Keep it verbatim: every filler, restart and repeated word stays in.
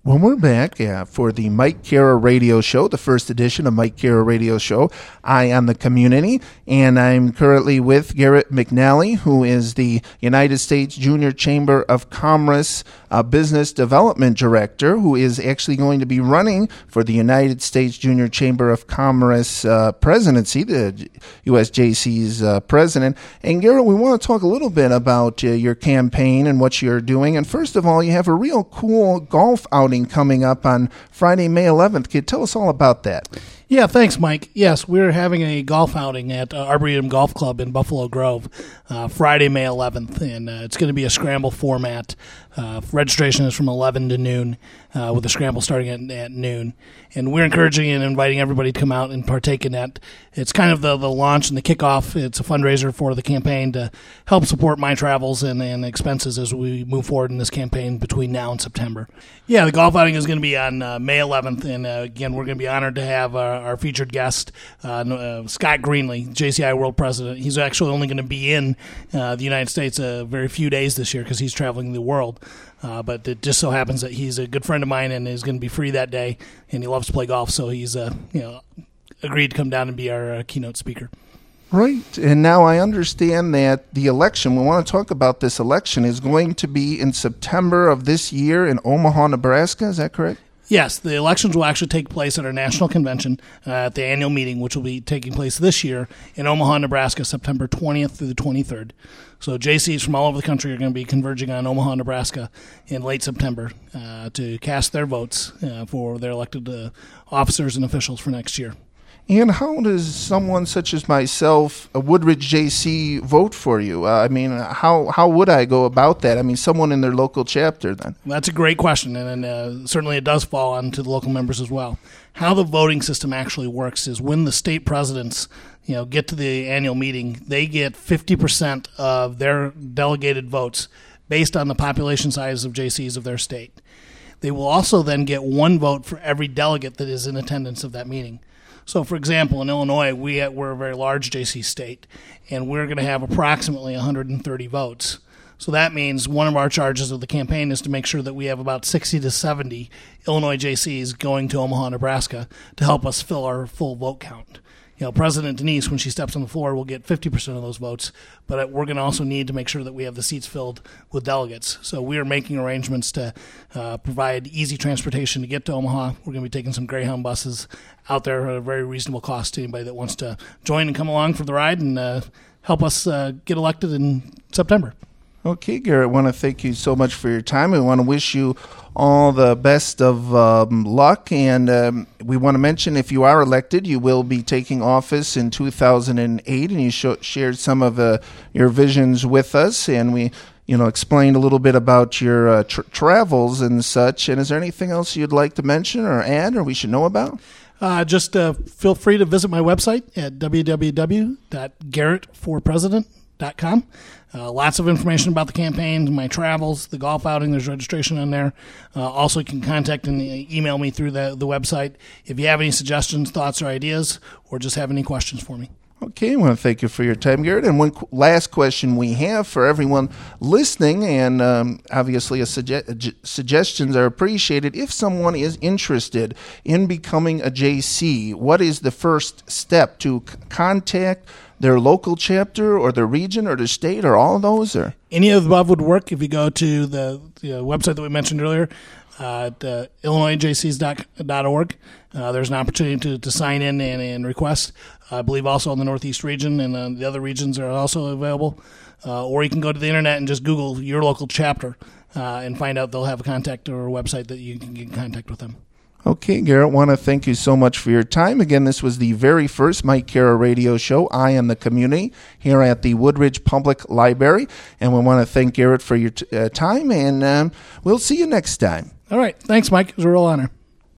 Well, we're back uh, for the Mike Kara Radio Show, the first edition of Mike Kara Radio Show, Eye on the Community, and I'm currently with Garrett McNally, who is the United States Junior Chamber of Commerce uh, Business Development Director, who is actually going to be running for the United States Junior Chamber of Commerce uh, presidency, the U S J C's uh, president. And Garrett, we want to talk a little bit about uh, your campaign and what you're doing. And first of all, you have a real cool golf outing coming up on Friday, May eleventh. Can you tell us all about that? Yeah, thanks, Mike. Yes, we're having a golf outing at uh, Arboretum Golf Club in Buffalo Grove uh, Friday, May eleventh, and uh, it's going to be a scramble format. Uh, registration is from eleven to noon, uh, with the scramble starting at, at noon. And we're encouraging and inviting everybody to come out and partake in that. It's kind of the, the launch and the kickoff. It's a fundraiser for the campaign to help support my travels and, and expenses as we move forward in this campaign between now and September. Yeah, the golf outing is going to be on uh, May eleventh, and uh, again, we're going to be honored to have our, our featured guest, uh, uh, Scott Greenlee, J C I World President. He's actually only going to be in uh, the United States a very few days this year because he's traveling the world. Uh, but it just so happens that he's a good friend of mine and is going to be free that day, and he loves to play golf, so he's uh, you know agreed to come down and be our uh, keynote speaker. Right, and now I understand that the election, we want to talk about this election, is going to be in September of this year in Omaha, Nebraska. Is that correct? Yes, the elections will actually take place at our national convention uh, at the annual meeting, which will be taking place this year in Omaha, Nebraska, September twentieth through the twenty-third. So J Cs from all over the country are going to be converging on Omaha, Nebraska in late September uh, to cast their votes uh, for their elected uh, officers and officials for next year. And how does someone such as myself, a Woodridge J C, vote for you? Uh, I mean, how how would I go about that? I mean, someone in their local chapter then. That's a great question, and uh, certainly it does fall onto the local members as well. How the voting system actually works is when the state presidents, you know, get to the annual meeting, they get fifty percent of their delegated votes based on the population size of J Cs of their state. They will also then get one vote for every delegate that is in attendance of that meeting. So, for example, in Illinois, we, we're a very large J C state, and we're going to have approximately one hundred thirty votes. So that means one of our charges of the campaign is to make sure that we have about sixty to seventy Illinois J Cs going to Omaha, Nebraska to help us fill our full vote count. You know, President Denise, when she steps on the floor, will get fifty percent of those votes, but we're going to also need to make sure that we have the seats filled with delegates. So we are making arrangements to uh, provide easy transportation to get to Omaha. We're going to be taking some Greyhound buses out there at a very reasonable cost to anybody that wants to join and come along for the ride and uh, help us uh, get elected in September. Okay, Garrett, I want to thank you so much for your time. I want to wish you all the best of um, luck, and um, we want to mention if you are elected, you will be taking office in two thousand eight, and you sh- shared some of uh, your visions with us, and we you know, explained a little bit about your uh, tr- travels and such. And is there anything else you'd like to mention or add or we should know about? Uh, just uh, feel free to visit my website at w w w dot garrett for president dot com. Uh, lots of information about the campaign, my travels, the golf outing. There's registration on there. Uh, also, you can contact and email me through the, the website if you have any suggestions, thoughts, or ideas, or just have any questions for me. Okay, I want to thank you for your time, Garrett. And one qu- last question we have for everyone listening, and um, obviously a suge- suggestions are appreciated. If someone is interested in becoming a J C, what is the first step to c- contact their local chapter or their region or the state or all of those? Or any of the above would work. If you go to the, the website that we mentioned earlier, uh, at uh, illinois j c s dot org, uh, there's an opportunity to, to sign in and, and request. I believe also in the Northeast region, and uh, the other regions are also available. Uh, or you can go to the internet and just Google your local chapter uh, and find out they'll have a contact or a website that you can get in contact with them. Okay, Garrett, want to thank you so much for your time. Again, this was the very first Mike Kara Radio Show, Eye on the Community, here at the Woodridge Public Library. And we want to thank Garrett for your t- uh, time, and um, we'll see you next time. All right. Thanks, Mike. It was a real honor.